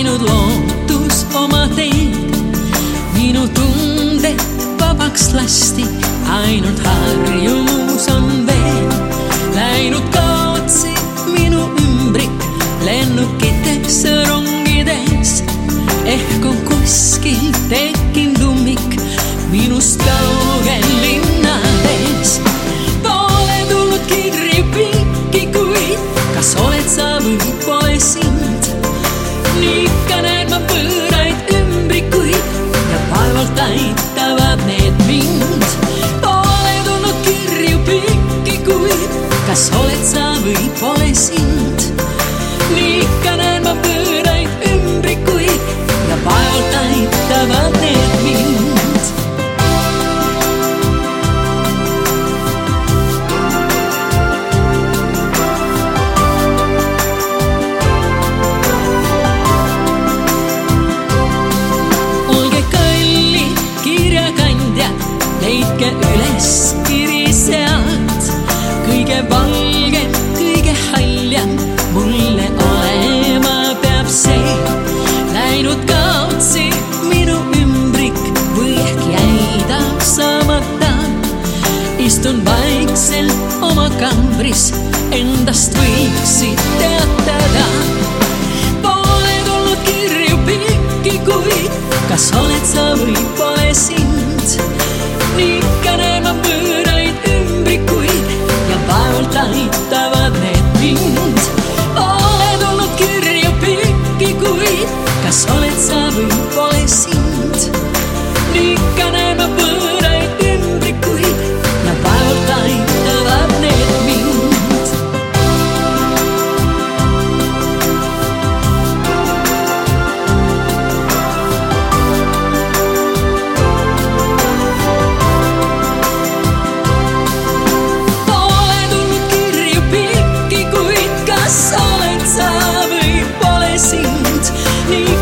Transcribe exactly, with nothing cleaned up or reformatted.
viinud lootus oma teed. Minu tunded vabaks lasti, ainult harjumus on veel. Läinud kaotsi minu ümbrik, lennukites, rongides. Ehk on kuskil tekkinud ummik minust kaugel linnades. Pole tulnud kirju pikki kuid, kas oled sa või pole sind. Nii ikka näen ma võõraid ümbrikuid ja vaevalt aitavad need mind. Pole tulnud kirju pikki kuid, kas oled sa või pole sind. Nii ikka näen ma võõraid ümbrikuid ja vaevalt aitavad need mind. Leidke üles kiri sealt, kõige valgem, kõige haljem mulle olema peab see. Läinud kaotsi minu ümbrik või ehk jäi ta saamata. Istun vaikselt oma kambris, endast võiksid teatada. Pole tulnud kirju pikki kuid, kas oled sa või pole sind. Nii ikka näen ma võõraid ümbrikuid ja vaevalt aitavad need mind. Pole tulnud kirju pikki kuid, kas oled sa või pole sind. Nii ikka näen ma võõraid ümbrikuid ja vaevalt aitavad need mind. Nii